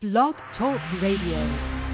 Blog Talk Radio.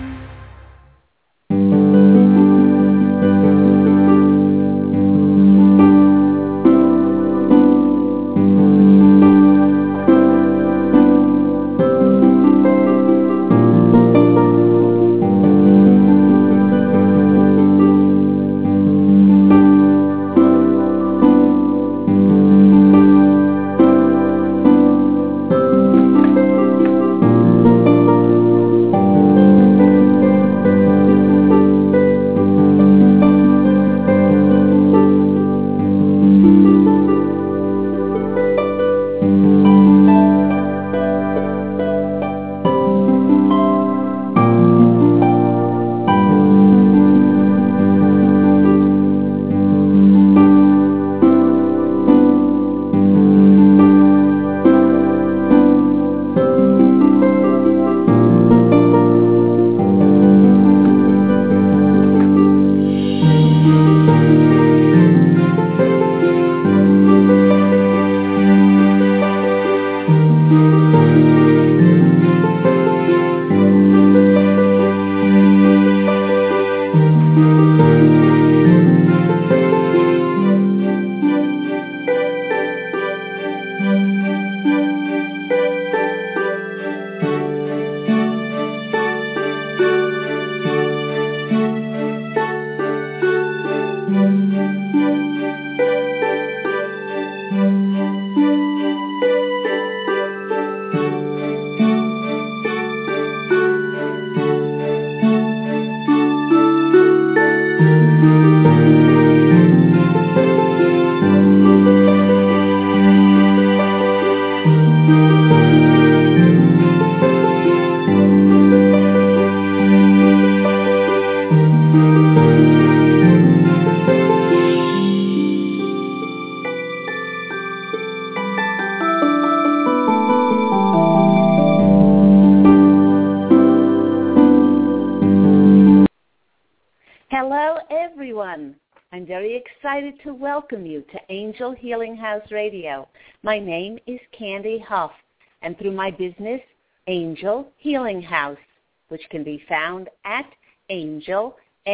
I'm very excited to welcome you to Angel Healing House Radio. My name is Candy Huff, and through my business, Angel Healing House, which can be found at Angel,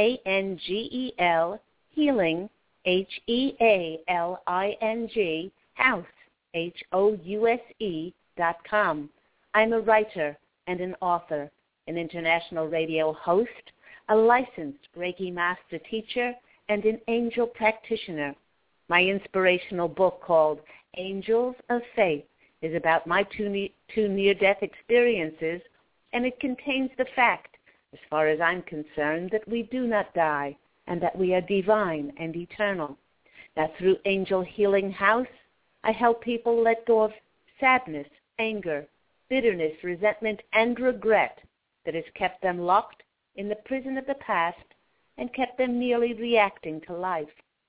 A-N-G-E-L, Healing, H-E-A-L-I-N-G, House, House.com. I'm a writer and an author, an international radio host, a licensed Reiki master teacher, and an angel practitioner. My inspirational book called Angels of Faith is about my two near-death experiences, and it contains the fact, as far as I'm concerned, that we do not die and that we are divine and eternal. Now, through Angel Healing House, I help people let go of sadness, anger, bitterness, resentment, and regret that has kept them locked in the prison of the past and kept them merely reacting to life.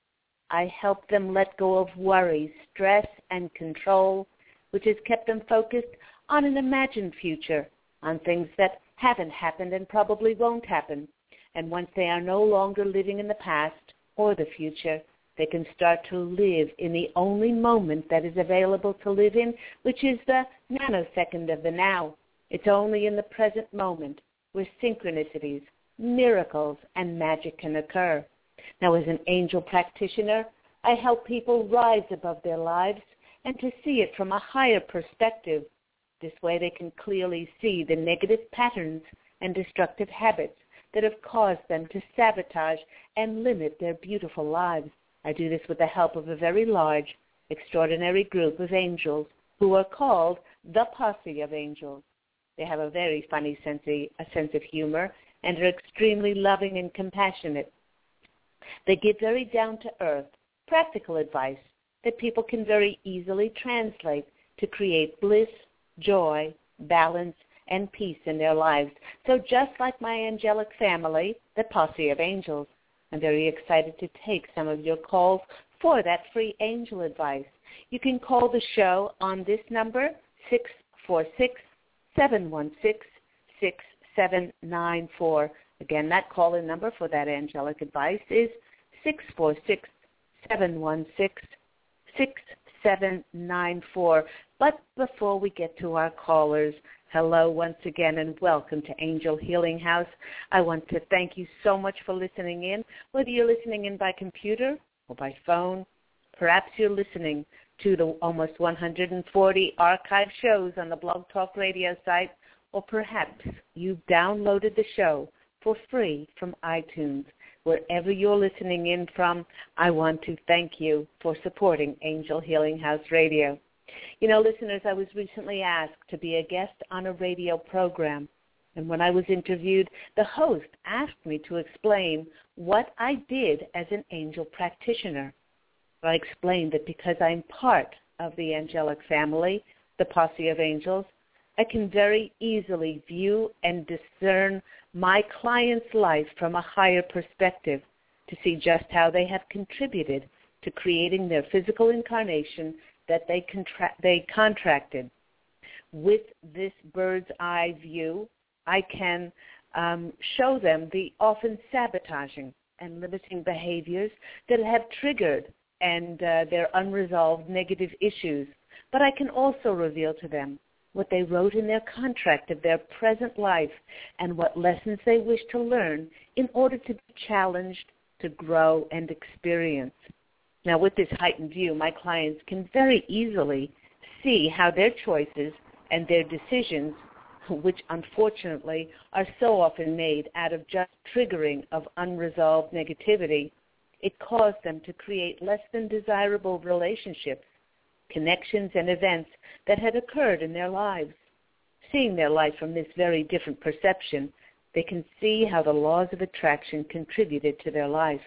I help them let go of worry, stress, and control, which has kept them focused on an imagined future, on things that haven't happened and probably won't happen. And once they are no longer living in the past or the future, they can start to live in the only moment that is available to live in, which is the nanosecond of the now. It's only in the present moment where synchronicities, miracles, and magic can occur. Now, as an angel practitioner, I help people rise above their lives and to see it from a higher perspective. This way they can clearly see the negative patterns and destructive habits that have caused them to sabotage and limit their beautiful lives. I do this with the help of a very large, extraordinary group of angels who are called the Posse of Angels. They have a very funny sense of humor and are extremely loving and compassionate. They give very down-to-earth, practical advice that people can very easily translate to create bliss, joy, balance, and peace in their lives. So just like my angelic family, the Posse of Angels, I'm very excited to take some of your calls for that free angel advice. You can call the show on this number, 646-716-6794. Again, that call-in number for that angelic advice is 646-716-6794. But before we get to our callers, Hello once again and welcome to Angel Healing House. I want to thank you so much for listening in, whether you're listening in by computer or by phone. Perhaps you're listening to the almost 140 archive shows on the Blog Talk Radio site, or perhaps you've downloaded the show for free from iTunes. Wherever you're listening in from, I want to thank you for supporting Angel Healing House Radio. You know, listeners, I was recently asked to be a guest on a radio program, and when I was interviewed, the host asked me to explain what I did as an angel practitioner. I explained that because I'm part of the angelic family, the posse of angels, I can very easily view and discern my client's life from a higher perspective to see just how they have contributed to creating their physical incarnation that they contracted. With this bird's eye view, I can show them the often sabotaging and limiting behaviors that have triggered and their unresolved negative issues. But I can also reveal to them what they wrote in their contract of their present life and what lessons they wish to learn in order to be challenged, to grow, and experience. Now, with this heightened view, my clients can very easily see how their choices and their decisions, which unfortunately are so often made out of just triggering of unresolved negativity, it caused them to create less than desirable relationships, connections, and events that had occurred in their lives. Seeing their life from this very different perception, they can see how the laws of attraction contributed to their life.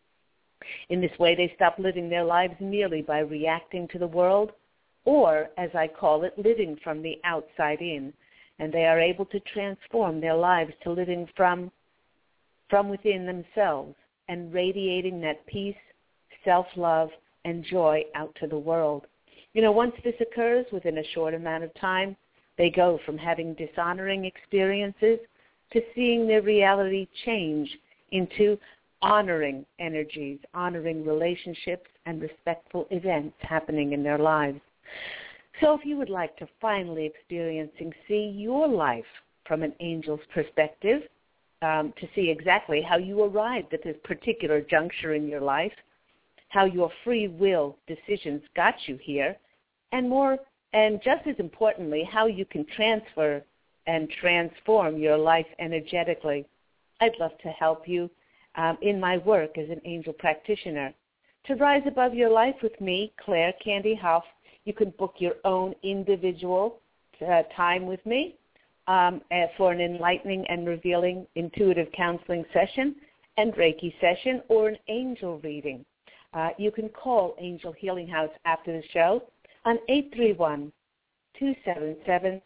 In this way, they stop living their lives merely by reacting to the world, or, as I call it, living from the outside in, and they are able to transform their lives to living from within themselves and radiating that peace, self-love, and joy out to the world. You know, once this occurs within a short amount of time, they go from having dishonoring experiences to seeing their reality change into honoring energies, honoring relationships, and respectful events happening in their lives. So if you would like to finally experience and see your life from an angel's perspective, to see exactly how you arrived at this particular juncture in your life, how your free will decisions got you here, and just as importantly, how you can transfer and transform your life energetically, I'd love to help you in my work as an angel practitioner. To rise above your life with me, Claire Candy Huff, you can book your own individual time with me for an enlightening and revealing intuitive counseling session and Reiki session or an angel reading. You can call Angel Healing House after the show on 831-277-3716.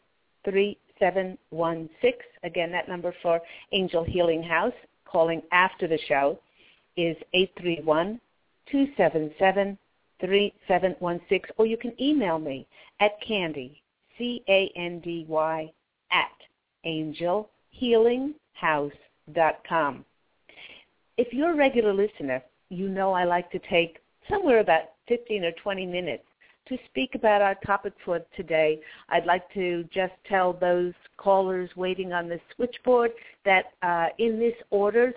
Again, that number for Angel Healing House calling after the show is 831-277-3716, or you can email me at Candy, C-A-N-D-Y, @angelhealinghouse.com. If you're a regular listener, you know I like to take somewhere about 15 or 20 minutes to speak about our topic for today. I'd like to just tell those callers waiting on the switchboard that in this order,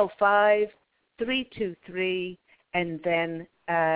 305-323, and then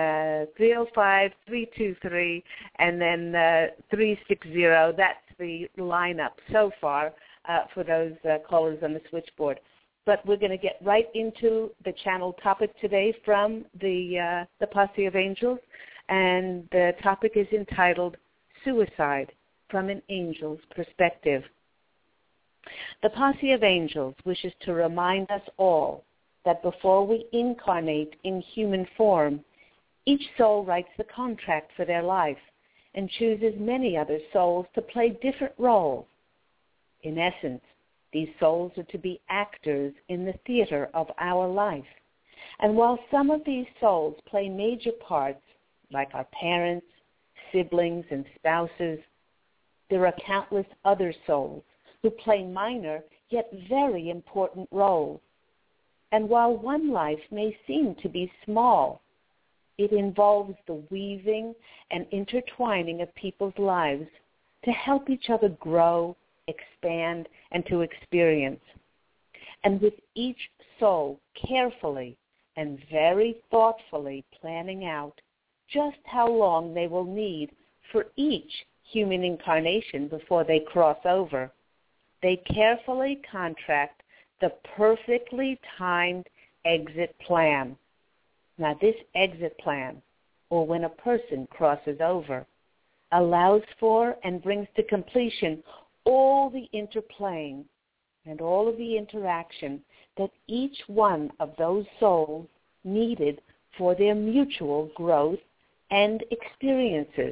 305-323, and then 360. That's the lineup so far for those callers on the switchboard. But we're going to get right into the channel topic today from the Posse of Angels, and the topic is entitled Suicide from an Angel's Perspective. The Posse of Angels wishes to remind us all that before we incarnate in human form, each soul writes the contract for their life and chooses many other souls to play different roles. In essence, these souls are to be actors in the theater of our life. And while some of these souls play major parts, like our parents, siblings, and spouses, there are countless other souls who play minor yet very important roles. And while one life may seem to be small, it involves the weaving and intertwining of people's lives to help each other grow, expand, and to experience. And with each soul carefully and very thoughtfully planning out just how long they will need for each human incarnation before they cross over, they carefully contract the perfectly timed exit plan. Now, this exit plan, or when a person crosses over, allows for and brings to completion all the interplaying and all of the interaction that each one of those souls needed for their mutual growth and experiences.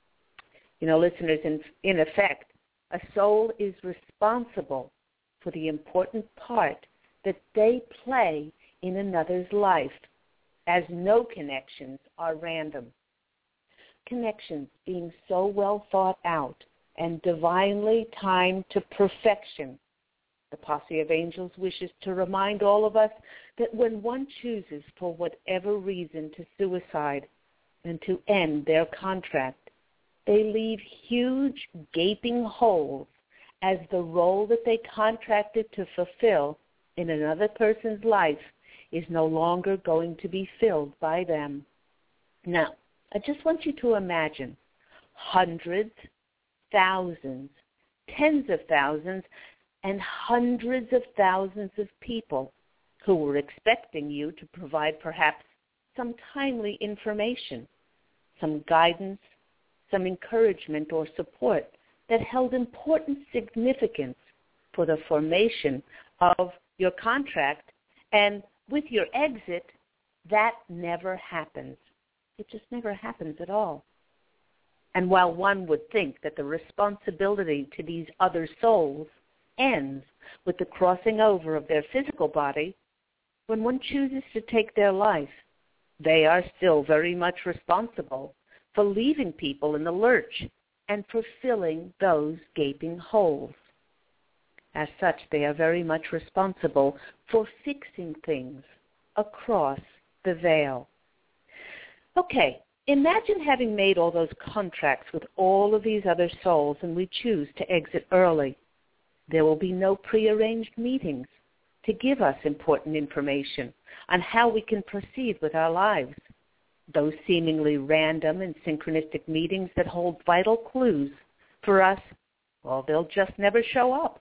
You know, listeners, in effect, a soul is responsible for the important part that they play in another's life, as no connections are random. Connections being so well thought out and divinely timed to perfection, the Posse of Angels wishes to remind all of us that when one chooses for whatever reason to suicide and to end their contract, they leave huge gaping holes as the role that they contracted to fulfill in another person's life is no longer going to be filled by them. Now, I just want you to imagine hundreds, thousands, tens of thousands, and hundreds of thousands of people who were expecting you to provide perhaps some timely information, some guidance, some encouragement or support that held important significance for the formation of your contract. And with your exit, that never happens. It just never happens at all. And while one would think that the responsibility to these other souls ends with the crossing over of their physical body, when one chooses to take their life, they are still very much responsible for leaving people in the lurch and for filling those gaping holes. As such, they are very much responsible for fixing things across the veil. Okay, imagine having made all those contracts with all of these other souls and we choose to exit early. There will be no prearranged meetings to give us important information on how we can proceed with our lives. Those seemingly random and synchronistic meetings that hold vital clues for us, well, they'll just never show up.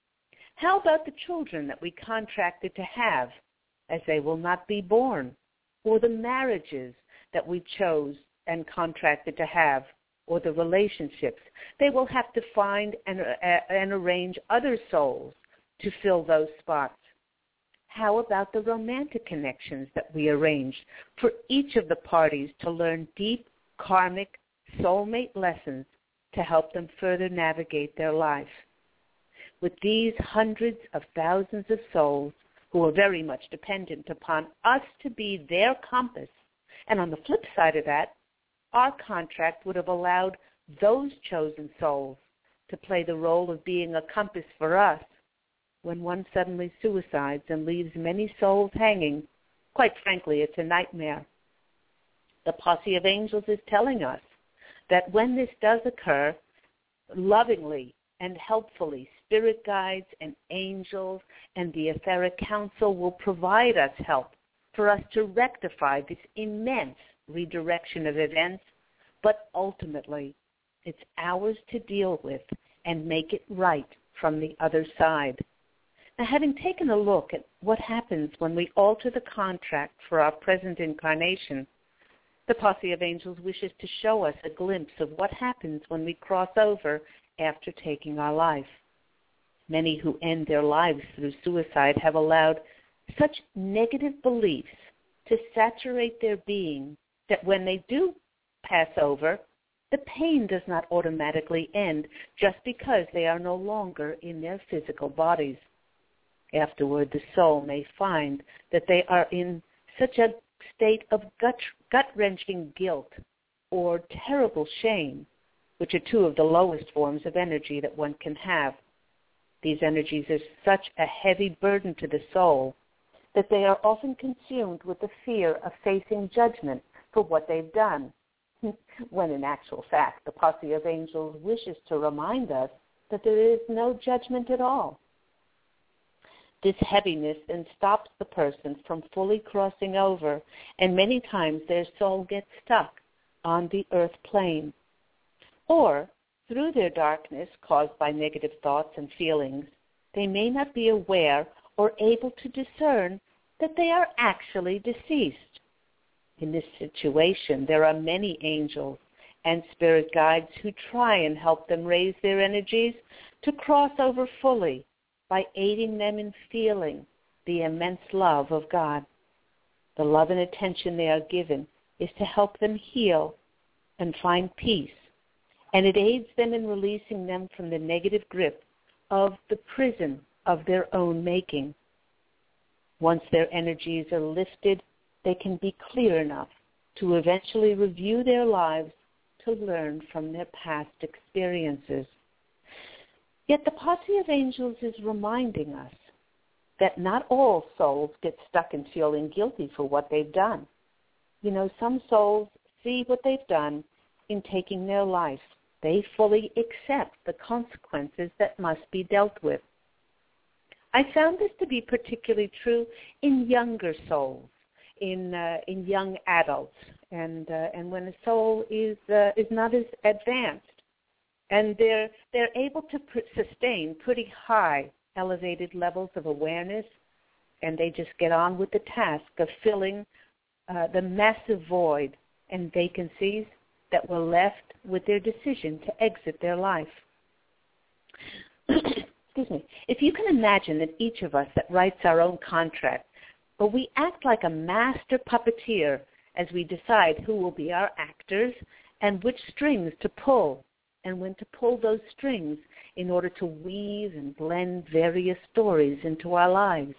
How about the children that we contracted to have, as they will not be born, or the marriages that we chose and contracted to have, or the relationships? They will have to find and arrange other souls to fill those spots. How about the romantic connections that we arranged for each of the parties to learn deep, karmic, soulmate lessons to help them further navigate their life? With these hundreds of thousands of souls who are very much dependent upon us to be their compass, and on the flip side of that, our contract would have allowed those chosen souls to play the role of being a compass for us. When one suddenly suicides and leaves many souls hanging, quite frankly, it's a nightmare. The Posse of Angels is telling us that when this does occur, lovingly and helpfully, spirit guides and angels and the etheric council will provide us help for us to rectify this immense redirection of events, but ultimately it's ours to deal with and make it right from the other side. Now, having taken a look at what happens when we alter the contract for our present incarnation, the Posse of Angels wishes to show us a glimpse of what happens when we cross over after taking our life. Many who end their lives through suicide have allowed such negative beliefs to saturate their being that when they do pass over, the pain does not automatically end just because they are no longer in their physical bodies. Afterward, the soul may find that they are in such a state of gut-wrenching guilt or terrible shame, which are two of the lowest forms of energy that one can have. These energies are such a heavy burden to the soul that they are often consumed with the fear of facing judgment for what they've done, when in actual fact the Posse of Angels wishes to remind us that there is no judgment at all. This heaviness then stops the person from fully crossing over, and many times their soul gets stuck on the earth plane. Or, through their darkness caused by negative thoughts and feelings, they may not be aware or able to discern that they are actually deceased. In this situation, there are many angels and spirit guides who try and help them raise their energies to cross over fully by aiding them in feeling the immense love of God. The love and attention they are given is to help them heal and find peace, and it aids them in releasing them from the negative grip of the prison of their own making. Once their energies are lifted, they can be clear enough to eventually review their lives to learn from their past experiences. Yet the posse of angels is reminding us that not all souls get stuck in feeling guilty for what they've done. You know, some souls see what they've done in taking their life. They fully accept the consequences that must be dealt with. I found this to be particularly true in younger souls, in young adults, and when a soul is not as advanced, and they're able to sustain pretty high, elevated levels of awareness, and they just get on with the task of filling the massive void and vacancies that were left with their decision to exit their life. Excuse me. If you can imagine that each of us that writes our own contract, but we act like a master puppeteer as we decide who will be our actors and which strings to pull, and when to pull those strings in order to weave and blend various stories into our lives.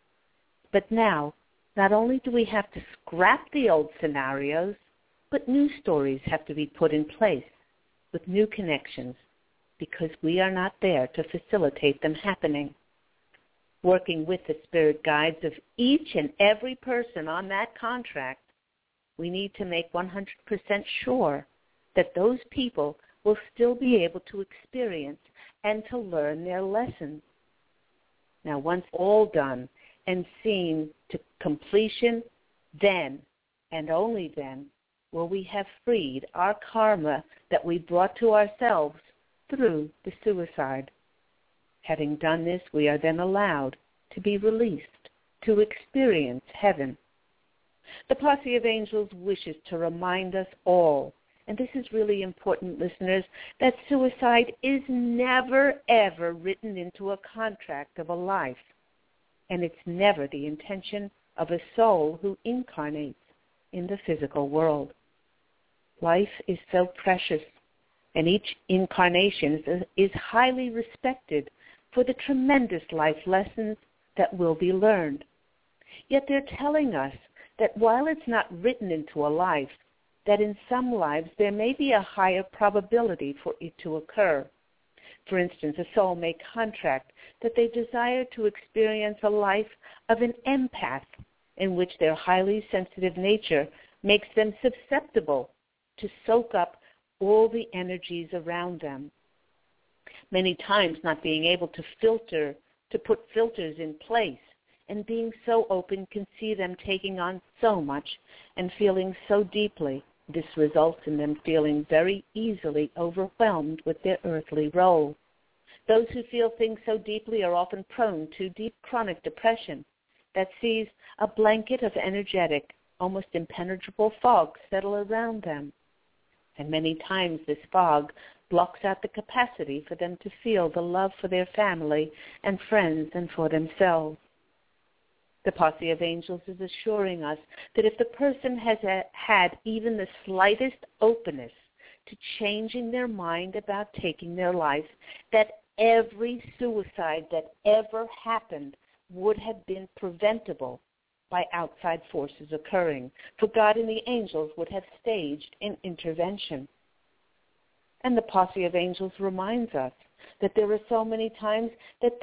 But now, not only do we have to scrap the old scenarios, but new stories have to be put in place with new connections because we are not there to facilitate them happening. Working with the spirit guides of each and every person on that contract, we need to make 100% sure that those people will still be able to experience and to learn their lessons. Now, once all done and seen to completion, then and only then will we have freed our karma that we brought to ourselves through the suicide. Having done this, we are then allowed to be released to experience heaven. The posse of angels wishes to remind us all, and this is really important, listeners, that suicide is never, ever written into a contract of a life, and it's never the intention of a soul who incarnates in the physical world. Life is so precious, and each incarnation is highly respected for the tremendous life lessons that will be learned. Yet they're telling us that while it's not written into a life, that in some lives there may be a higher probability for it to occur. For instance, a soul may contract that they desire to experience a life of an empath in which their highly sensitive nature makes them susceptible to soak up all the energies around them. Many times not being able to put filters in place, and being so open can see them taking on so much and feeling so deeply. This results in them feeling very easily overwhelmed with their earthly role. Those who feel things so deeply are often prone to deep chronic depression that sees a blanket of energetic, almost impenetrable fog settle around them. And many times this fog blocks out the capacity for them to feel the love for their family and friends and for themselves. The posse of angels is assuring us that if the person has had even the slightest openness to changing their mind about taking their life, that every suicide that ever happened would have been preventable by outside forces occurring, for God and the angels would have staged an intervention. And the posse of angels reminds us that there are so many times that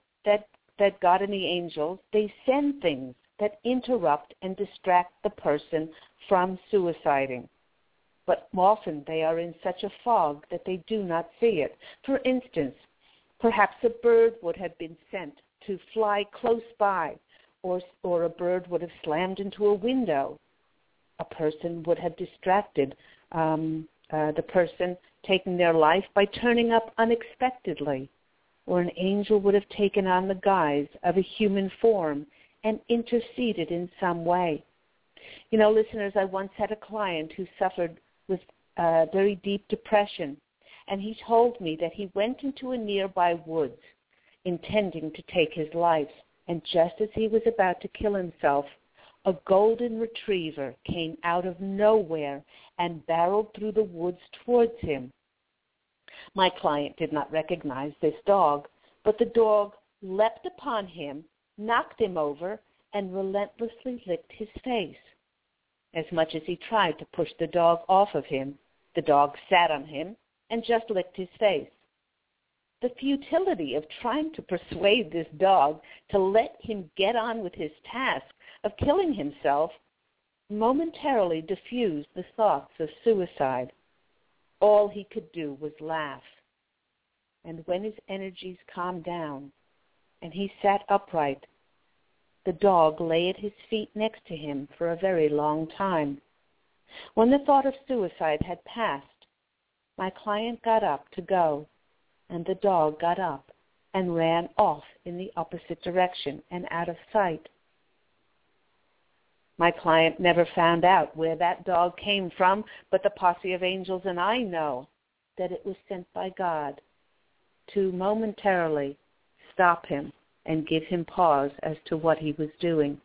God and the angels, they send things that interrupt and distract the person from suiciding. But often they are in such a fog that they do not see it. For instance, Perhaps a bird would have been sent to fly close by, or a bird would have slammed into a window. A person would have distracted the person taking their life by turning up unexpectedly, or an angel would have taken on the guise of a human form and interceded in some way. You know, listeners, I once had a client who suffered with very deep depression, and he told me that he went into a nearby woods intending to take his life, and just as he was about to kill himself, a golden retriever came out of nowhere and barreled through the woods towards him. My client did not recognize this dog, but the dog leapt upon him, knocked him over, and relentlessly licked his face. As much as he tried to push the dog off of him, the dog sat on him and just licked his face. The futility of trying to persuade this dog to let him get on with his task of killing himself momentarily diffused the thoughts of suicide. All he could do was laugh. And when his energies calmed down and he sat upright, the dog lay at his feet next to him for a very long time. When the thought of suicide had passed, my client got up to go, and the dog got up and ran off in the opposite direction and out of sight. My client never found out where that dog came from, but the posse of angels and I know that it was sent by God to momentarily stop him and give him pause as to what he was doing.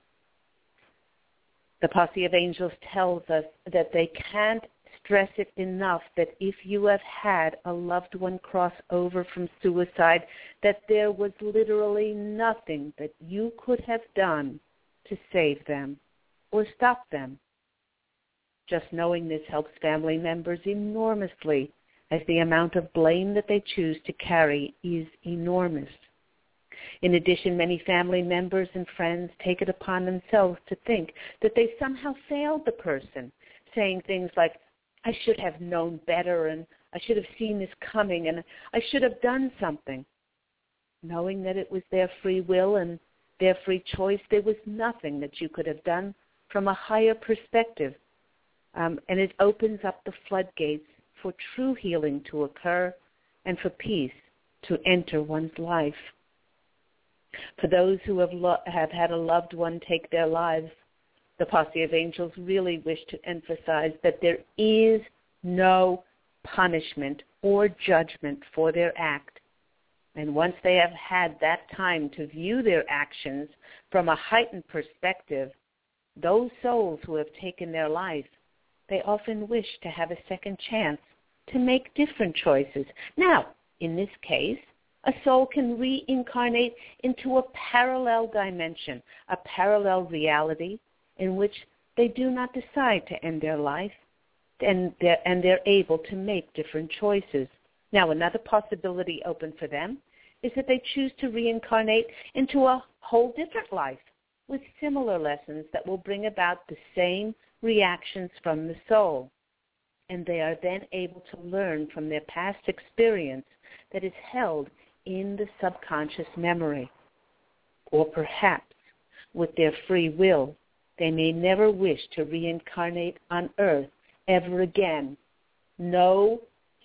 The posse of angels tells us that they can't stress it enough that if you have had a loved one cross over from suicide, that there was literally nothing that you could have done to save them or stop them. Just knowing this helps family members enormously, as the amount of blame that they choose to carry is enormous. In addition, many family members and friends take it upon themselves to think that they somehow failed the person, saying things like, I should have known better, and I should have seen this coming, and I should have done something. Knowing that it was their free will and their free choice, there was nothing that you could have done from a higher perspective. And it opens up the floodgates for true healing to occur and for peace to enter one's life. For those who have had a loved one take their lives, the posse of angels really wish to emphasize that there is no punishment or judgment for their act. And once they have had that time to view their actions from a heightened perspective, those souls who have taken their life, they often wish to have a second chance to make different choices. Now, in this case, a soul can reincarnate into a parallel dimension, a parallel reality in which they do not decide to end their life, and they're able to make different choices. Now, another possibility open for them is that they choose to reincarnate into a whole different life with similar lessons that will bring about the same reactions from the soul. And they are then able to learn from their past experience that is held in the subconscious memory. Or perhaps, with their free will, they may never wish to reincarnate on earth ever again. No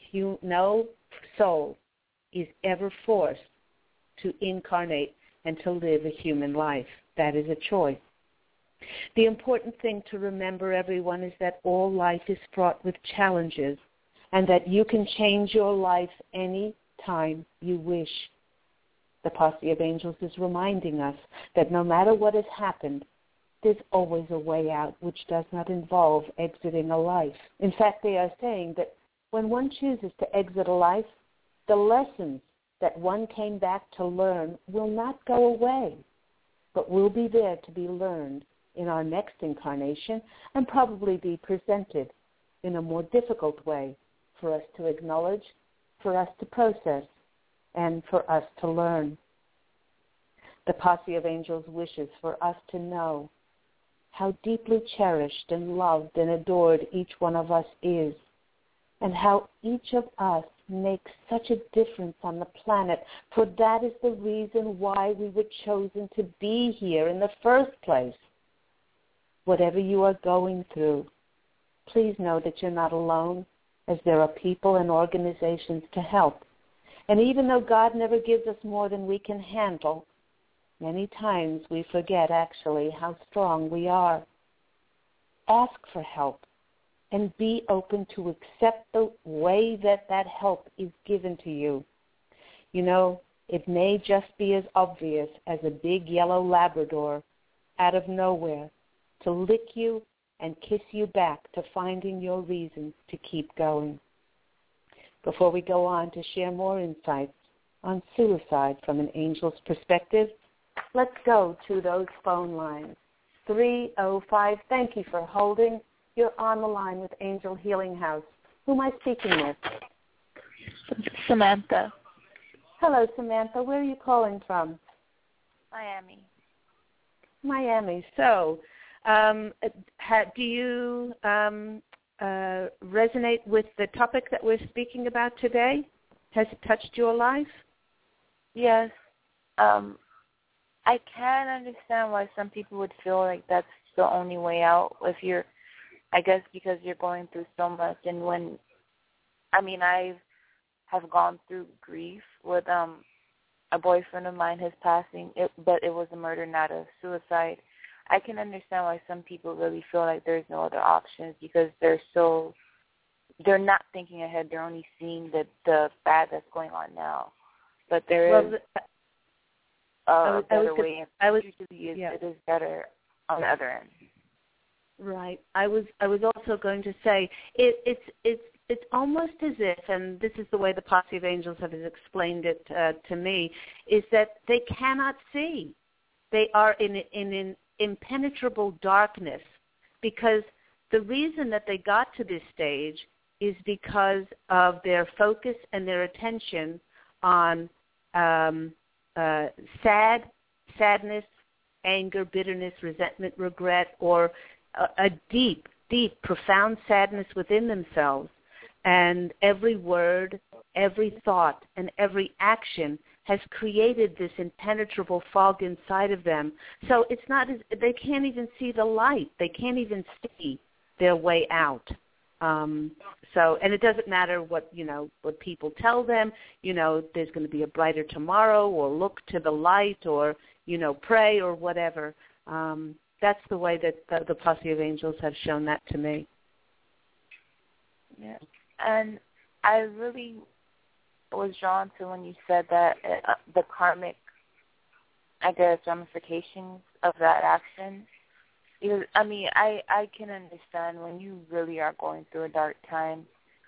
soul is ever forced to incarnate and to live a human life. That is a choice. The important thing to remember, everyone, is that all life is fraught with challenges and that you can change your life any time you wish. The posse of angels is reminding us that no matter what has happened, there's always a way out which does not involve exiting a life. In fact, they are saying that when one chooses to exit a life, the lessons that one came back to learn will not go away, but will be there to be learned in our next incarnation and probably be presented in a more difficult way for us to acknowledge, for us to process, and for us to learn. The posse of angels wishes for us to know how deeply cherished and loved and adored each one of us is, and how each of us make such a difference on the planet, for that is the reason why we were chosen to be here in the first place. Whatever you are going through, please know that you're not alone, as there are people and organizations to help. And even though God never gives us more than we can handle, many times we forget actually how strong we are. Ask for help and be open to accept the way that that help is given to you. You know, it may just be as obvious as a big yellow Labrador out of nowhere to lick you and kiss you back to finding your reasons to keep going. Before we go on to share more insights on suicide from an angel's perspective, let's go to those phone lines. 305, thank you for holding. You're on the line with Angel Healing House. Who am I speaking with? Samantha. Hello, Samantha. Where are you calling from? Miami. So, do you resonate with the topic that we're speaking about today? Has it touched your life? Yes. I can understand why some people would feel like that's the only way out if you're, I guess because you're going through so much. And I have gone through grief with a boyfriend of mine, his passing, but it was a murder, not a suicide. I can understand why some people really feel like there's no other options because they're not thinking ahead. They're only seeing the bad that's going on now. But there is a better way. It is better on the other end. Right. I was also going to say it's almost as if, and this is the way the Posse of Angels have explained it to me, is that they cannot see. They are in an impenetrable darkness because the reason that they got to this stage is because of their focus and their attention on sadness, anger, bitterness, resentment, regret, or a deep, profound sadness within themselves. And every word, every thought, and every action has created this impenetrable fog inside of them. So it's not they can't even see the light. They can't even see their way out. And it doesn't matter what people tell them, there's going to be a brighter tomorrow, or look to the light, or, pray, or whatever. That's the way that the Posse of Angels have shown that to me. Yeah. And I really was drawn to when you said that the karmic, I guess, ramifications of that action. Because, I can understand when you really are going through a dark time,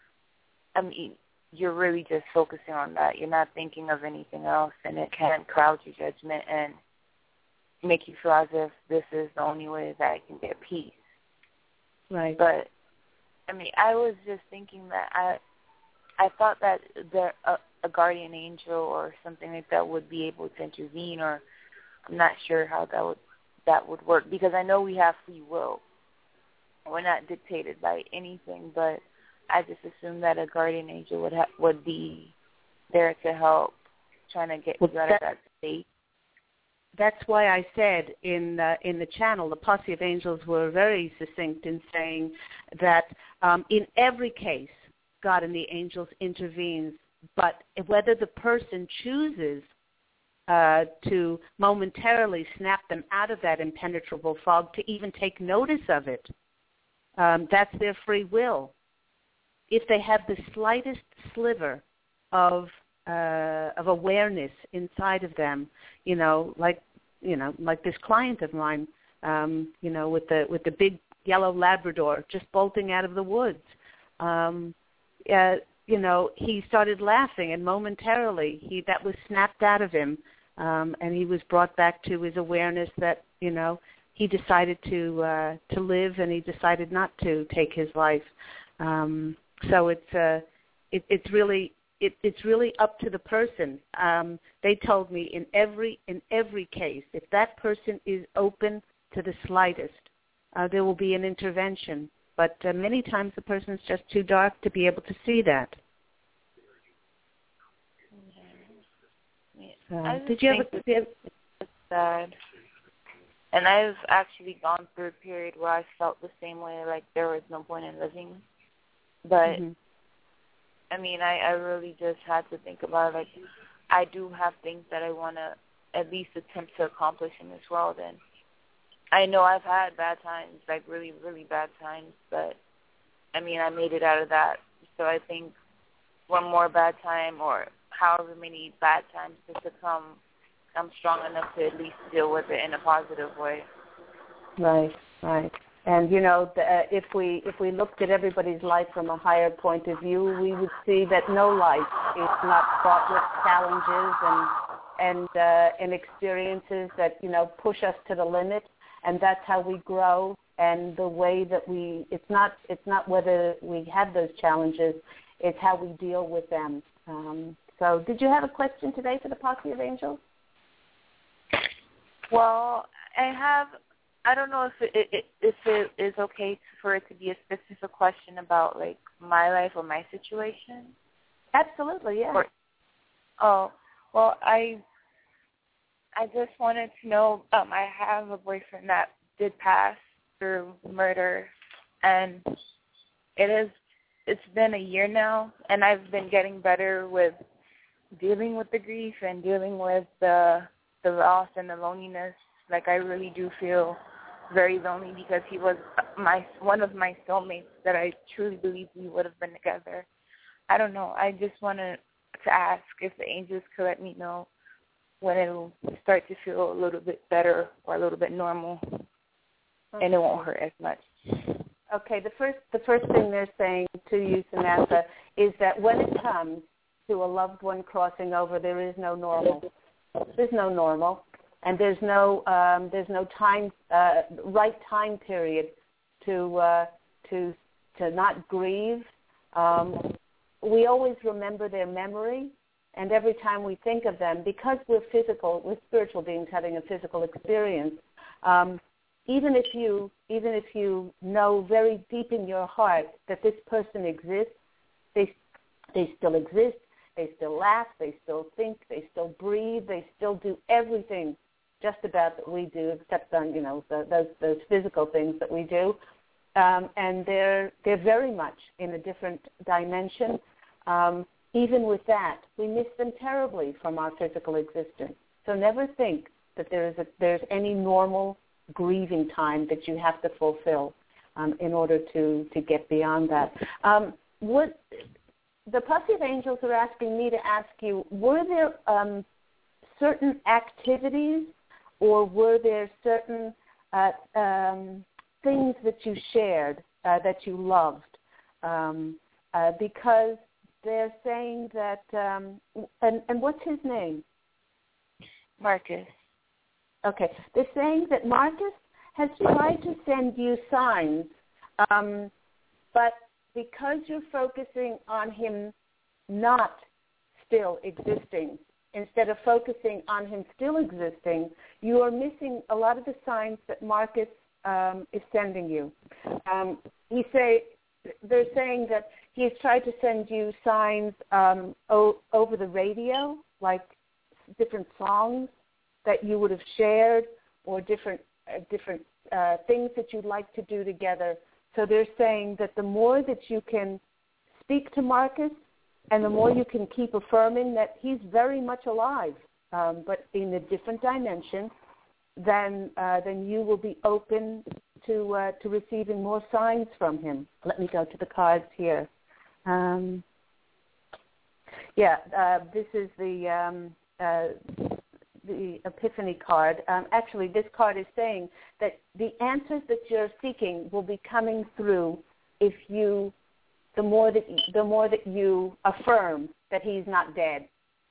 you're really just focusing on that. You're not thinking of anything else, and it can cloud your judgment and make you feel as if this is the only way that I can get peace. Right. But, I was just thinking that I thought that a guardian angel or something like that would be able to intervene, or I'm not sure how that would work, because I know we have free will. We're not dictated by anything, but I just assumed that a guardian angel would be there to help, trying to get you out of that state. That's why I said in the channel, the Posse of Angels were very succinct in saying that in every case, God and the angels intervenes, but whether the person chooses to momentarily snap them out of that impenetrable fog, to even take notice of it, that's their free will. If they have the slightest sliver of awareness inside of them, like this client of mine, with the big yellow Labrador just bolting out of the woods. He started laughing, and momentarily that was snapped out of him, and he was brought back to his awareness that he decided to live, and he decided not to take his life. So it's really up to the person. They told me in every case, if that person is open to the slightest, there will be an intervention. But many times the person is just too dark to be able to see that. Did you ever? It's sad. And I've actually gone through a period where I felt the same way, like there was no point in living. But, I mean, I really just had to think about it. Like, I do have things that I want to at least attempt to accomplish in this world. And I know I've had bad times, like really, really bad times. But, I mean, I made it out of that. So I think one more bad time or however many bad times to come, I'm strong enough to at least deal with it in a positive way. Right, right. And you know, if we looked at everybody's life from a higher point of view, we would see that no life is not fraught with challenges and experiences that push us to the limit, and that's how we grow. And the way that it's not whether we have those challenges, it's how we deal with them. So, did you have a question today for the Posse of Angels? Well, I don't know if it is okay for it to be a specific question about, like, my life or my situation. Absolutely, yeah. Well, I just wanted to know, I have a boyfriend that did pass through murder, and it's been a year now, and I've been getting better with dealing with the grief and dealing with the loss and the loneliness. Like, I really do feel very lonely because he was one of my soulmates that I truly believe we would have been together. I don't know. I just wanted to ask if the angels could let me know when it will start to feel a little bit better or a little bit normal, and it won't hurt as much. Okay. The first thing they're saying to you, Samantha, is that when it comes to a loved one crossing over, there is no normal. There's no normal, and there's no time right time period to not grieve. We always remember their memory, and every time we think of them, because we're spiritual beings having a physical experience. Even if you know very deep in your heart that this person exists, they still exist. They still laugh, they still think, they still breathe, they still do everything just about that we do, except on those physical things that we do, and they're very much in a different dimension. Even with that, we miss them terribly from our physical existence. So never think that there's any normal grieving time that you have to fulfill in order to get beyond that. The Posse of Angels are asking me to ask you, were there certain activities or were there certain things that you shared that you loved? Because they're saying that, and what's his name? Marcus. Okay. They're saying that Marcus has tried to send you signs, but because you're focusing on him not still existing, instead of focusing on him still existing, you are missing a lot of the signs that Marcus is sending you. They're saying that he has tried to send you signs over the radio, like different songs that you would have shared, or different things that you'd like to do together. So they're saying that the more that you can speak to Marcus and the more you can keep affirming that he's very much alive, but in a different dimension, then you will be open to receiving more signs from him. Let me go to the cards here. This is the Epiphany card. Actually, this card is saying that the answers that you're seeking will be coming through if the more that you affirm that he's not dead.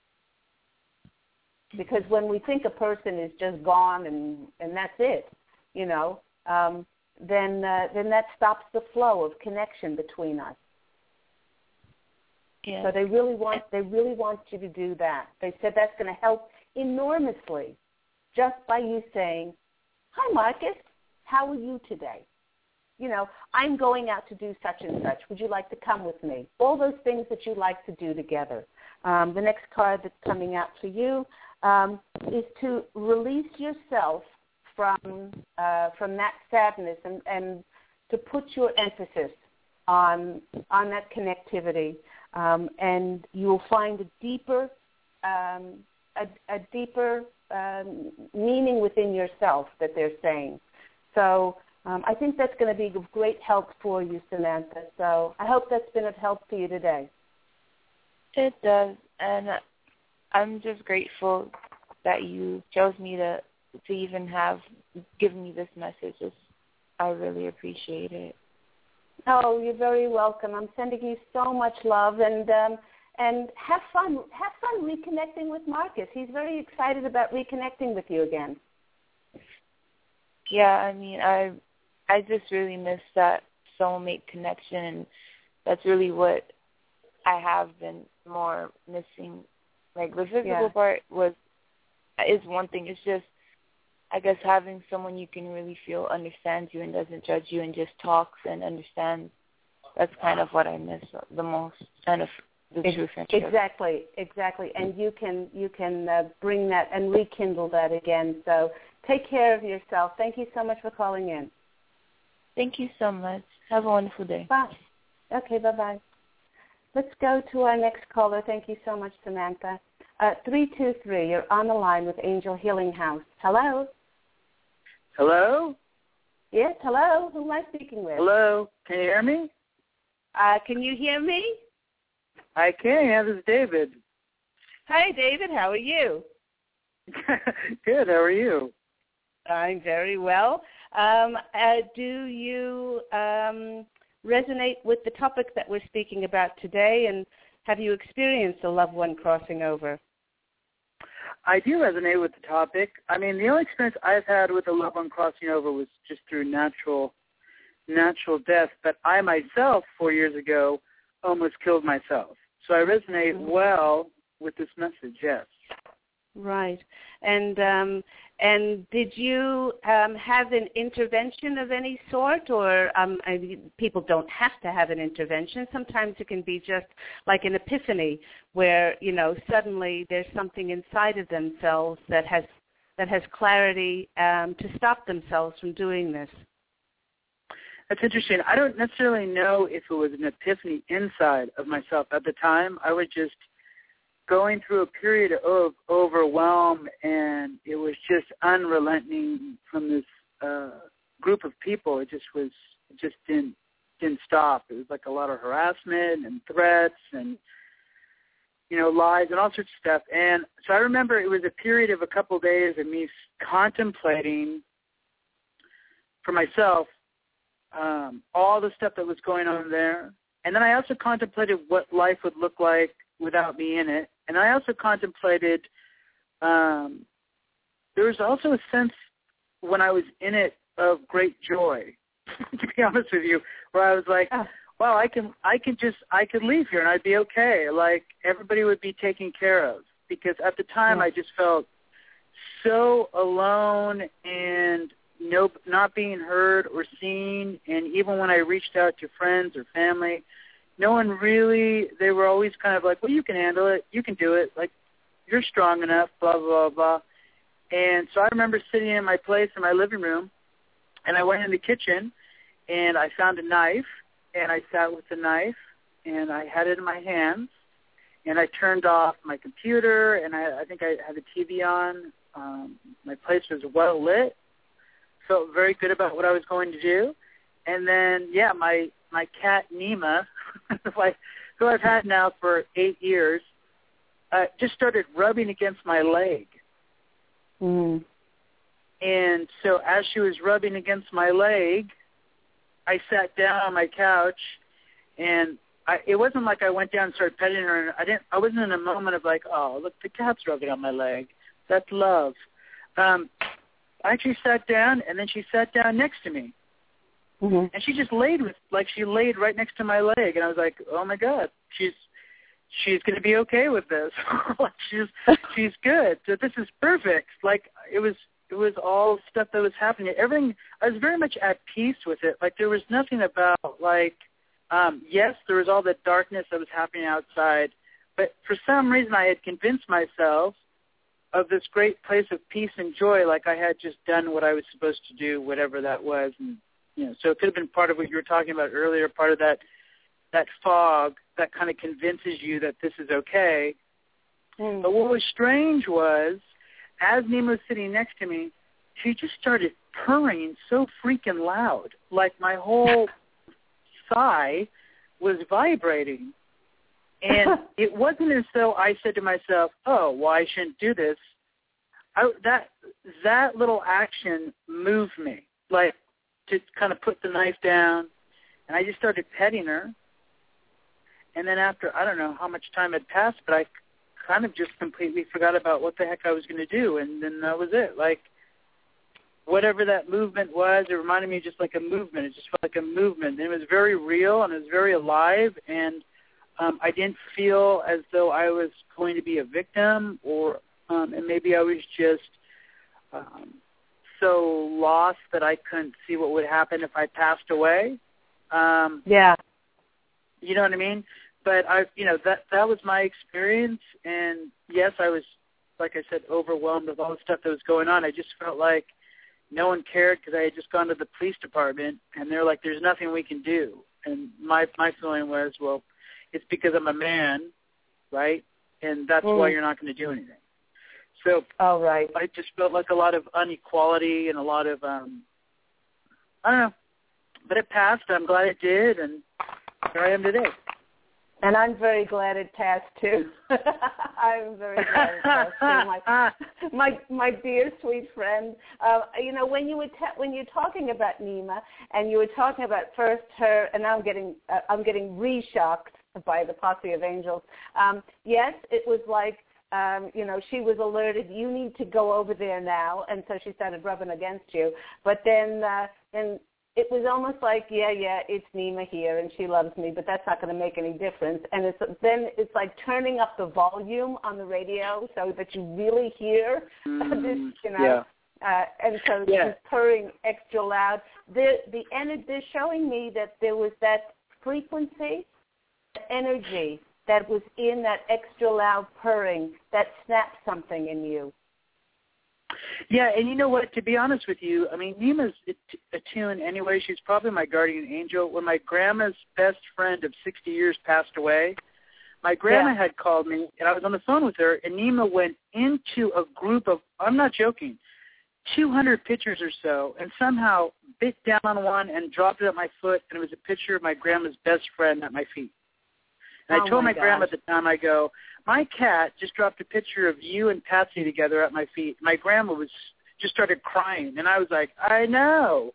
Because when we think a person is just gone and that's it, then that stops the flow of connection between us. Yeah. So they really want you to do that. They said that's going to help enormously just by you saying, "Hi, Marcus, how are you today? I'm going out to do such and such. Would you like to come with me?" All those things that you like to do together. The next card that's coming out for you is to release yourself from that sadness and to put your emphasis on that connectivity, and you will find a deeper meaning within yourself that they're saying. So I think that's going to be of great help for you, Samantha. So I hope that's been of help to you today. It does, and I'm just grateful that you chose me to even have given me this message. I really appreciate it. Oh, you're very welcome. I'm sending you so much love, and have fun. Have fun reconnecting with Marcus. He's very excited about reconnecting with you again. Yeah, I mean, I just really miss that soulmate connection, and that's really what I have been more missing. Like the physical part is one thing. It's just, I guess, having someone you can really feel understands you and doesn't judge you and just talks and understands. That's kind of what I miss the most, kind of the true friendship. Exactly. And you can bring that and rekindle that again. So take care of yourself. Thank you so much for calling in. Thank you so much. Have a wonderful day. Bye. Okay, bye-bye. Let's go to our next caller. Thank you so much, Samantha. 323, you're on the line with Angel Healing House. Hello? Hello? Yes, hello. Who am I speaking with? Hello. Can you hear me? Can you hear me? I can. Yeah, this is David. Hi, David. How are you? Good. How are you? I'm very well. Do you resonate with the topic that we're speaking about today, and have you experienced a loved one crossing over? I do resonate with the topic. I mean, the only experience I've had with a loved one crossing over was just through natural death, but I myself, 4 years ago, almost killed myself. So I resonate well with this message, yes. Right. And did you have an intervention of any sort, or people don't have to have an intervention. Sometimes it can be just like an epiphany where, suddenly there's something inside of themselves that has clarity to stop themselves from doing this. That's interesting. I don't necessarily know if it was an epiphany inside of myself. At the time, I was just going through a period of overwhelm, and it was just unrelenting from this group of people. It just didn't stop. It was like a lot of harassment and threats and lies and all sorts of stuff. And so I remember it was a period of a couple of days of me contemplating for myself all the stuff that was going on there. And then I also contemplated what life would look like without me in it. And I also contemplated, there was also a sense when I was in it of great joy, to be honest with you, where I was like, wow, I could leave here and I'd be okay. Like everybody would be taken care of. Because at the time I just felt so alone and not being heard or seen. And even when I reached out to friends or family, no one really, they were always kind of like, well, you can handle it. You can do it. Like, you're strong enough, blah, blah, blah. And so I remember sitting in my place in my living room, and I went in the kitchen, and I found a knife, and I sat with the knife, and I had it in my hands, and I turned off my computer, and I think I had the TV on. My place was well lit. Felt very good about what I was going to do. And then, my cat, Nima, who I've had now for 8 years, just started rubbing against my leg. Mm. And so as she was rubbing against my leg, I sat down on my couch, and it wasn't like I went down and started petting her. I wasn't in a moment of like, oh, look, the cat's rubbing on my leg. That's love. I actually sat down, and then she sat down next to me. Mm-hmm. And she just laid right next to my leg, and I was like, "Oh my God, she's going to be okay with this. she's good. So this is perfect." Like it was all stuff that was happening. Everything, I was very much at peace with it. Like there was nothing about yes, there was all the darkness that was happening outside, but for some reason I had convinced myself of this great place of peace and joy, like I had just done what I was supposed to do, whatever that was. And, so it could have been part of what you were talking about earlier, part of that fog that kind of convinces you that this is okay. Mm. But what was strange was, as Nima was sitting next to me, she just started purring so freaking loud, like my whole thigh was vibrating. And it wasn't as though I said to myself, oh, well, I shouldn't do this. That little action moved me, like to kind of put the knife down, and I just started petting her. And then after, I don't know how much time had passed, but I kind of just completely forgot about what the heck I was going to do, and then that was it. Like, whatever that movement was, it reminded me just like a movement. It just felt like a movement. And it was very real, and it was very alive, and I didn't feel as though I was going to be a victim, or and maybe I was just so lost that I couldn't see what would happen if I passed away. Yeah. You know what I mean? But that was my experience, and yes, I was, like I said, overwhelmed with all the stuff that was going on. I just felt like no one cared because I had just gone to the police department, and they're like, "There's nothing we can do." And my feeling was, well, it's because I'm a man, right? And that's why you're not going to do anything. So right. I just felt like a lot of inequality and a lot of I don't know, but it passed. I'm glad it did, and here I am today. And I'm very glad it passed too. I'm very glad it passed too. My dear sweet friend. When you're talking about Nima, and you were talking about first her, and now I'm getting re-shocked by the Posse of Angels. Yes, it was like she was alerted. You need to go over there now, and so she started rubbing against you. But then it was almost like, yeah, it's Nima here, and she loves me, but that's not going to make any difference. And it's like turning up the volume on the radio so that you really hear this, Yeah. And so she's purring extra loud. They're showing me that there was that frequency, energy that was in that extra loud purring that snapped something in you. Yeah, and you know what? To be honest with you, I mean, Nima's attuned anyway. She's probably my guardian angel. When my grandma's best friend of 60 years passed away, my grandma had called me, and I was on the phone with her, and Nima went into a group of, I'm not joking, 200 pictures or so, and somehow bit down on one and dropped it at my foot, and it was a picture of my grandma's best friend at my feet. And I told my grandma at the time, I go, my cat just dropped a picture of you and Patsy together at my feet. My grandma just started crying, and I was like, I know.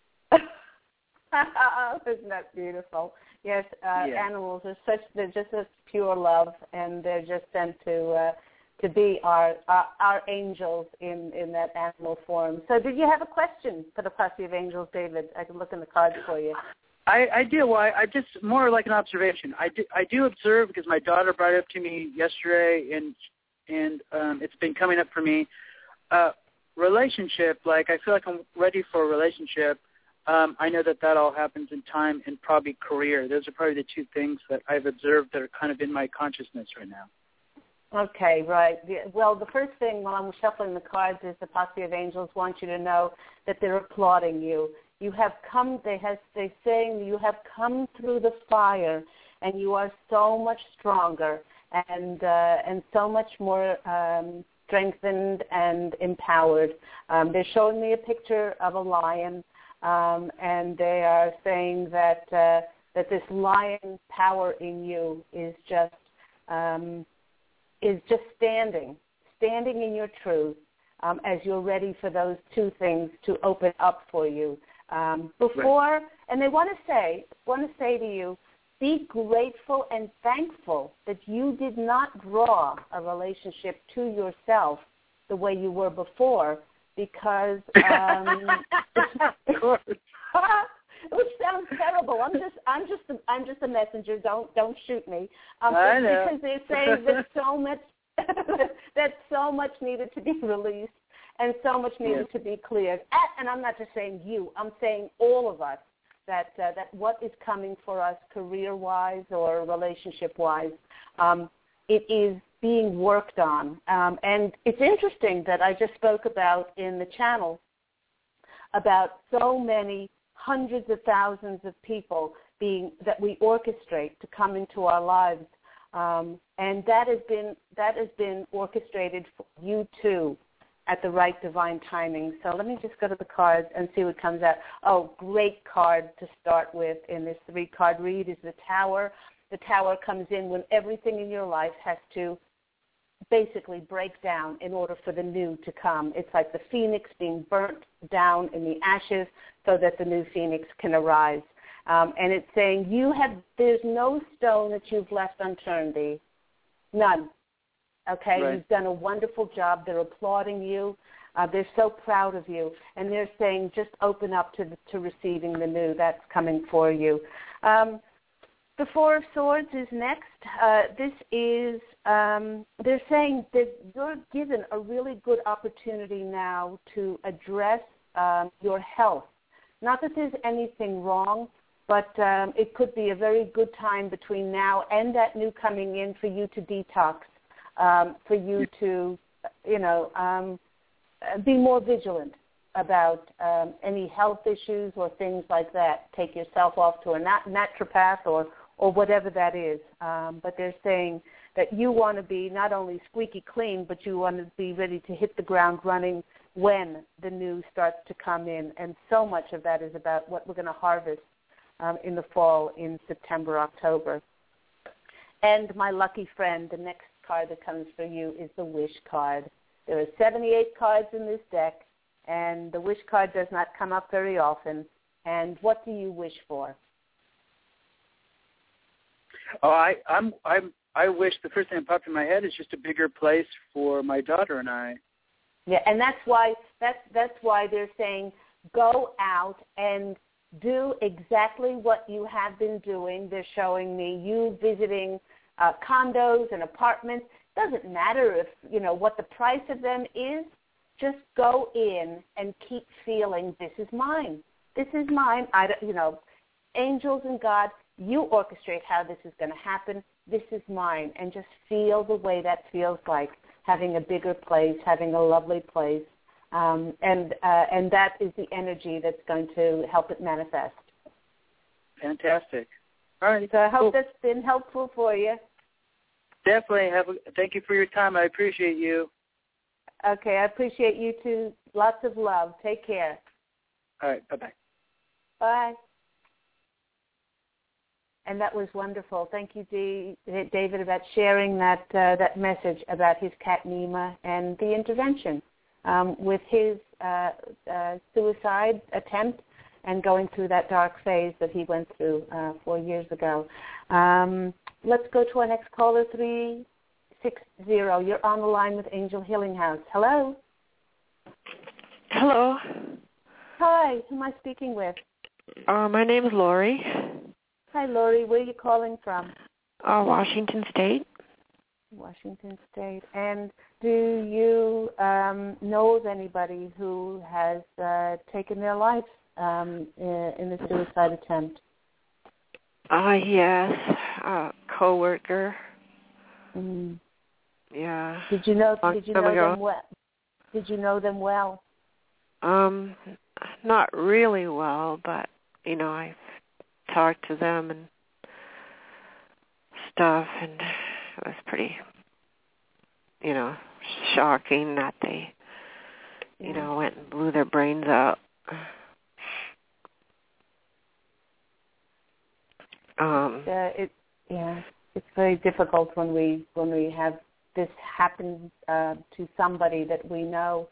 Isn't that beautiful? Yes, animals are they're just such pure love, and they're just sent to be our angels in that animal form. So did you have a question for the Posse of Angels, David? I can look in the cards for you. I do. Well, I just more like an observation. I do observe because my daughter brought it up to me yesterday, and it's been coming up for me. Relationship, like I feel like I'm ready for a relationship. I know that all happens in time and probably career. Those are probably the two things that I've observed that are kind of in my consciousness right now. Okay, right. Well, the first thing while I'm shuffling the cards is the Posse of Angels want you to know that they're applauding you. You have come, they're saying you have come through the fire, and you are so much stronger and so much more strengthened and empowered. They're showing me a picture of a lion, and they are saying that this lion power in you is just standing in your truth as you're ready for those two things to open up for you. Before, and they want to say to you, be grateful and thankful that you did not draw a relationship to yourself the way you were before, because which sounds terrible. I'm just a messenger. Don't shoot me. I know. Because they're saying that so much needed to be released. And so much needed to be cleared. And I'm not just saying you. I'm saying all of us that what is coming for us career-wise or relationship-wise, it is being worked on. And it's interesting that I just spoke about in the channel about so many hundreds of thousands of people that we orchestrate to come into our lives. And that has been orchestrated for you too at the right divine timing. So let me just go to the cards and see what comes out. Oh, great card to start with in this 3-card read is the Tower. The Tower comes in when everything in your life has to basically break down in order for the new to come. It's like the phoenix being burnt down in the ashes so that the new phoenix can arise. And it's saying there's no stone that you've left unturned, Dee. None. Okay? Right. You've done a wonderful job. They're applauding you. They're so proud of you. And they're saying just open up to receiving the new that's coming for you. The 4 of Swords is next. This is, they're saying that you're given a really good opportunity now to address your health. Not that there's anything wrong, but it could be a very good time between now and that new coming in for you to detox, for you to, be more vigilant about any health issues or things like that. Take yourself off to a naturopath or whatever that is. But they're saying that you want to be not only squeaky clean, but you want to be ready to hit the ground running when the new starts to come in. And so much of that is about what we're going to harvest in the fall, in September, October. And my lucky friend, the next card that comes for you is the Wish card. There are 78 cards in this deck, and the Wish card does not come up very often. And what do you wish for? Oh, I wish the first thing that popped in my head is just a bigger place for my daughter and I. Yeah, and that's why they're saying go out and do exactly what you have been doing. They're showing me you visiting condos and apartments. Doesn't matter if what the price of them is. Just go in and keep feeling this is mine. This is mine. Angels and God. You orchestrate how this is going to happen. This is mine. And just feel the way that feels like, having a bigger place, having a lovely place. And that is the energy that's going to help it manifest. Fantastic. All right. So I hope that's been helpful for you. Definitely. Thank you for your time. I appreciate you. Okay. I appreciate you too. Lots of love. Take care. All right. Bye-bye. Bye. And that was wonderful. Thank you, David, about sharing that message about his cat Nima and the intervention with his suicide attempt and going through that dark phase that he went through 4 years ago. Let's go to our next caller, 360. You're on the line with Angel Healing House. Hello. Hello. Hi. Who am I speaking with? My name is Lori. Hi, Lori. Where are you calling from? Washington State. Washington State. And do you know of anybody who has taken their life in the suicide attempt? Yes. A coworker. Mm. Yeah. Did you know them well? Did you know them well? Not really well, but I've talked to them and stuff, and it was pretty, shocking that they, went and blew their brains out. It's very difficult when we have this happen to somebody that we know,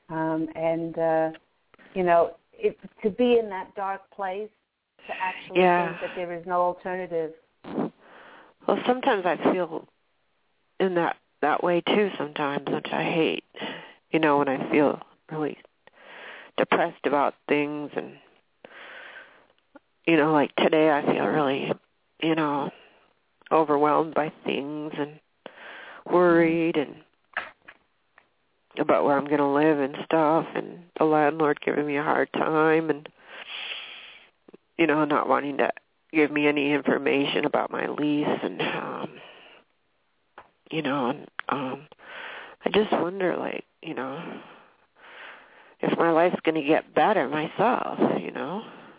to be in that dark place, to actually think that there is no alternative. Well, sometimes I feel in that way too sometimes, which I hate, when I feel really depressed about things. And, like today I feel really, overwhelmed by things and worried and about where I'm going to live and stuff, and the landlord giving me a hard time and, not wanting to give me any information about my lease. And you know, and I just wonder, like, you know, if my life's going to get better myself, you know.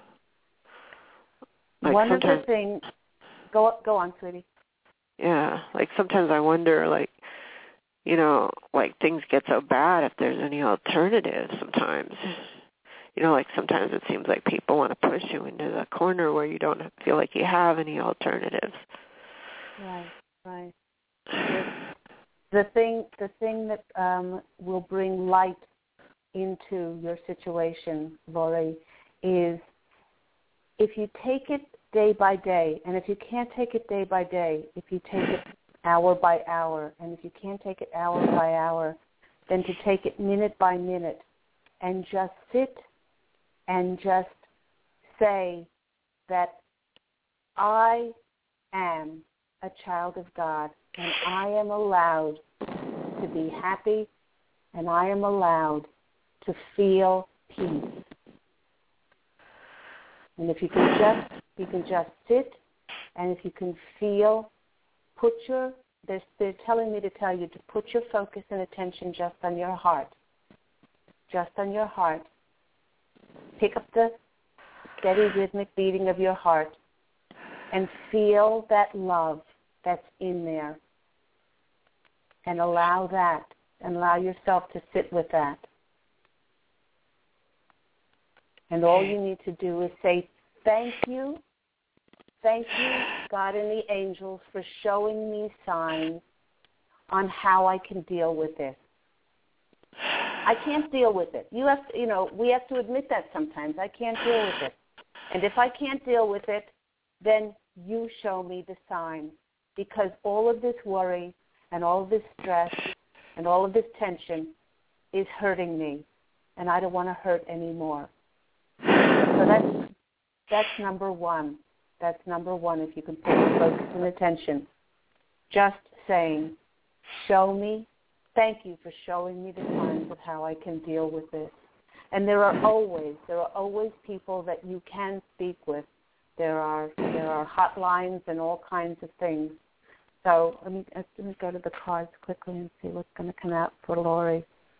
Like one of the things, go on, sweetie. Yeah, like sometimes I wonder, like, you know, like things get so bad if there's any alternatives sometimes. You know, like sometimes it seems like people want to push you into the corner where you don't feel like you have any alternatives. Right. The thing that will bring light into your situation, Lori, is if you take it day by day, and if you can't take it day by day, if you take it hour by hour, and if you can't take it hour by hour, then to take it minute by minute and just sit and just say that I am a child of God, and I am allowed to be happy, and I am allowed to feel peace. And if you can just sit, and if you can feel, they're telling me to tell you to put your focus and attention just on your heart. Just on your heart. Pick up the steady rhythmic beating of your heart and feel that love that's in there. And allow that, and allow yourself to sit with that. And all you need to do is say, thank you, God and the angels, for showing me signs on how I can deal with this. I can't deal with it. We have to admit that sometimes. I can't deal with it. And if I can't deal with it, then you show me the signs. Because all of this worry and all of this stress and all of this tension is hurting me. And I don't want to hurt anymore. So that's number one. That's number one, if you can put your focus and attention. Just saying, show me, thank you for showing me the signs of how I can deal with this. And there are always people that you can speak with. There are hotlines and all kinds of things. So let me go to the cards quickly and see what's going to come out for Lori.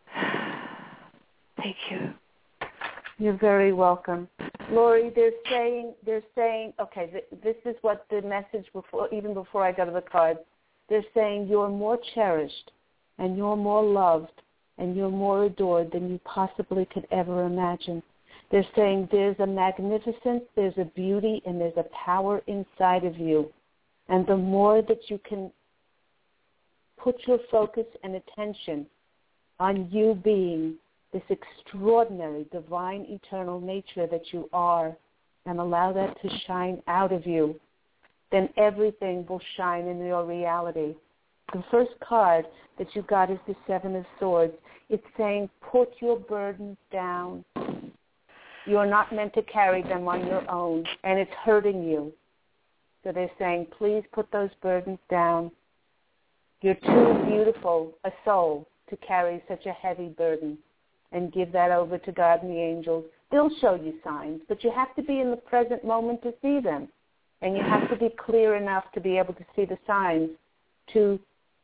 Thank you. You're very welcome. Lori, they're saying, okay, this is what the message even before I go to the cards. They're saying you're more cherished and you're more loved and you're more adored than you possibly could ever imagine. They're saying there's a magnificence, there's a beauty, and there's a power inside of you. And the more that you can put your focus and attention on you being this extraordinary, divine, eternal nature that you are, and allow that to shine out of you, then everything will shine in your reality. The first card that you got is the Seven of Swords. It's saying, put your burdens down. You are not meant to carry them on your own, and it's hurting you. So they're saying, please put those burdens down. You're too beautiful a soul to carry such a heavy burden. And give that over to God and the angels. They'll show you signs, but you have to be in the present moment to see them. And you have to be clear enough to be able to see the signs for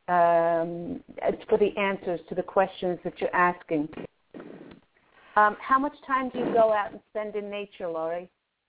the answers to the questions that you're asking. How much time do you go out and spend in nature, Lori?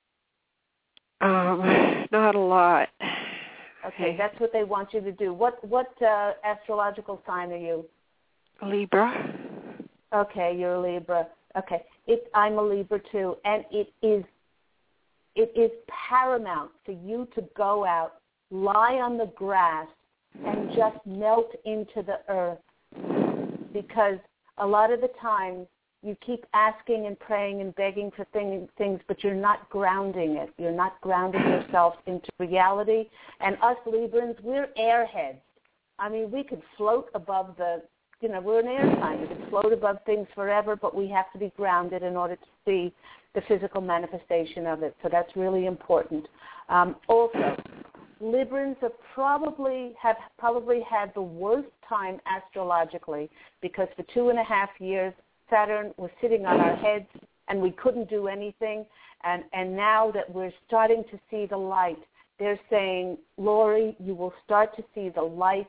Not a lot. Okay, that's what they want you to do. What astrological sign are you? Libra. Okay, you're a Libra. Okay, I'm a Libra too, and it is paramount for you to go out, lie on the grass, and just melt into the earth, because a lot of the times you keep asking and praying and begging for things, but you're not grounding it. You're not grounding yourself into reality. And us Librans, we're airheads. I mean, we could float above we're an air sign. We could float above things forever, but we have to be grounded in order to see the physical manifestation of it. So that's really important. Also, Librans have probably had the worst time astrologically, because for 2.5 years, Saturn was sitting on our heads and we couldn't do anything. And now that we're starting to see the light, they're saying, Lori, you will start to see the light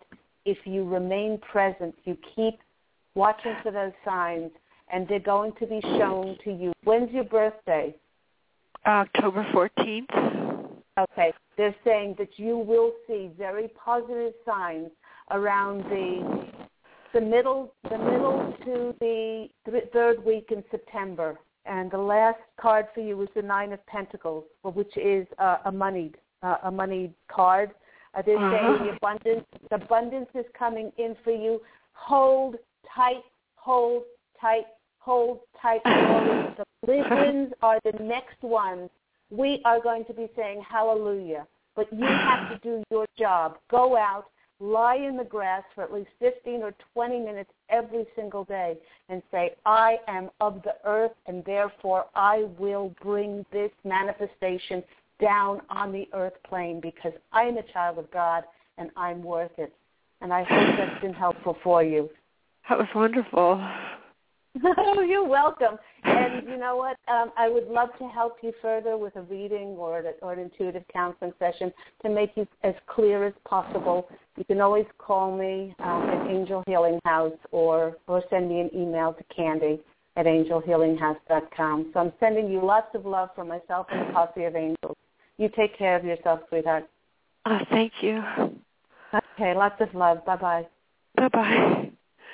if you remain present, you keep watching for those signs, and they're going to be shown to you. When's your birthday? October 14th. Okay. They're saying that you will see very positive signs around the middle to the third week in September. And the last card for you is the Nine of Pentacles, which is a moneyed card. They're saying the abundance is coming in for you. Hold tight, hold tight, hold tight. The Libyans are the next ones. We are going to be saying hallelujah. But you have to do your job. Go out, lie in the grass for at least 15 or 20 minutes every single day and say, I am of the earth, and therefore I will bring this manifestation down on the earth plane because I am a child of God and I'm worth it. And I hope that's been helpful for you. That was wonderful. Oh, you're welcome. And you know what? I would love to help you further with a reading or an intuitive counseling session to make you as clear as possible. You can always call me at Angel Healing House or send me an email to Candy at angelhealinghouse.com. So I'm sending you lots of love from myself and the Posse of Angels. You take care of yourself, sweetheart. Thank you. Okay, lots of love. Bye-bye. Bye-bye.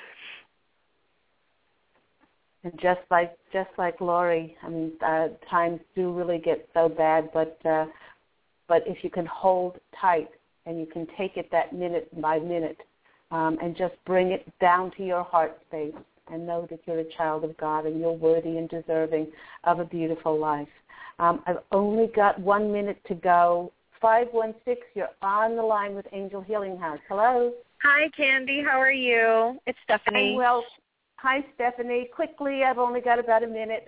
And just like Lori, I mean, times do really get so bad, but if you can hold tight and you can take it that minute by minute and just bring it down to your heart space and know that you're a child of God and you're worthy and deserving of a beautiful life. I've only got 1 minute to go. 516, you're on the line with Angel Healing House. Hello. Hi, Candy. How are you? It's Stephanie. Well, hi, Stephanie. Quickly, I've only got about a minute.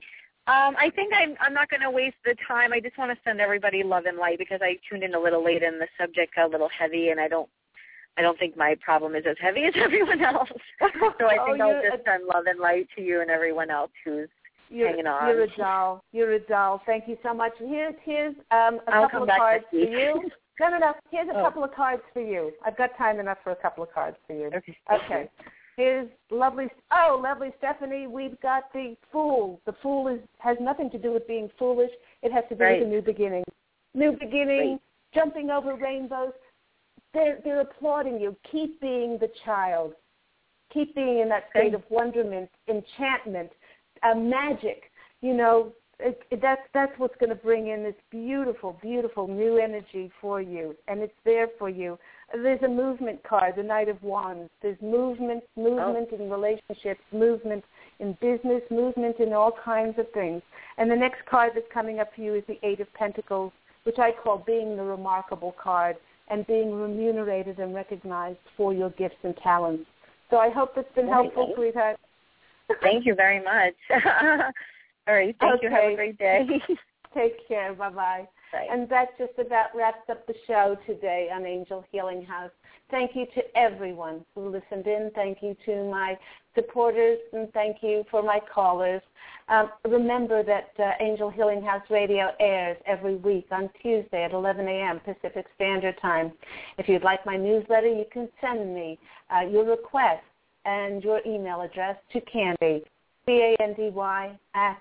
I think I'm not going to waste the time. I just want to send everybody love and light because I tuned in a little late and the subject got a little heavy, and I don't think my problem is as heavy as everyone else. So I think I'll just send love and light to you and everyone else who's hanging on. You're a doll. You're a doll. Thank you so much. Here's a couple of cards for you. No. Here's a couple of cards for you. I've got time enough for a couple of cards for you. Okay. Here's lovely Stephanie. We've got the Fool. The Fool has nothing to do with being foolish. It has to do with a new beginning. New beginning, jumping over rainbows. They're applauding you. Keep being the child. Keep being in that state of wonderment, enchantment, magic. You know, that's what's going to bring in this beautiful, beautiful new energy for you, and it's there for you. There's a movement card, the Knight of Wands. There's movement in relationships, movement in business, movement in all kinds of things. And the next card that's coming up for you is the Eight of Pentacles, which I call being the remarkable card and being remunerated and recognized for your gifts and talents. So I hope it's been helpful, sweetheart. Thank you very much. All right, thank you. Have a great day. Take care. Bye-bye. Bye. And that just about wraps up the show today on Angel Healing House. Thank you to everyone who listened in. Thank you to my supporters, and thank you for my callers. Remember that Angel Healing House Radio airs every week on Tuesday at 11 a.m. Pacific Standard Time. If you'd like my newsletter, you can send me your request and your email address to Candy, CANDY, at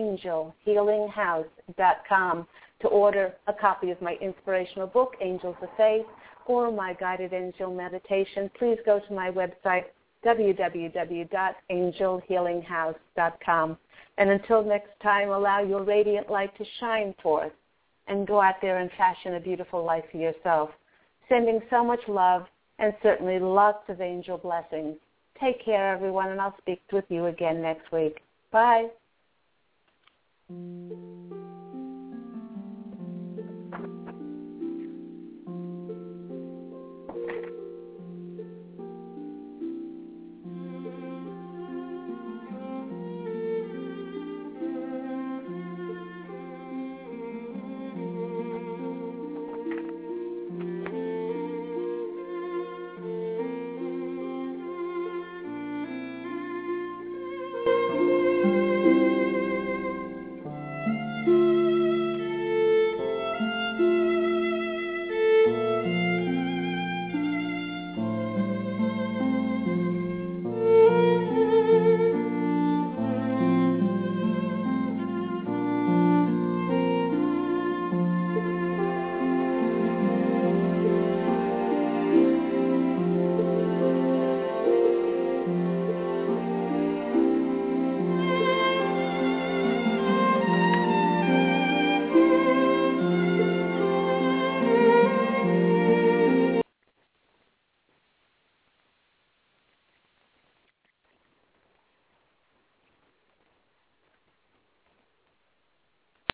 angelhealinghouse.com to order a copy of my inspirational book, Angels of Faith, or my guided angel meditation. Please go to my website, www.angelhealinghouse.com. And until next time, allow your radiant light to shine forth and go out there and fashion a beautiful life for yourself. Sending so much love and certainly lots of angel blessings. Take care, everyone, and I'll speak with you again next week. Bye.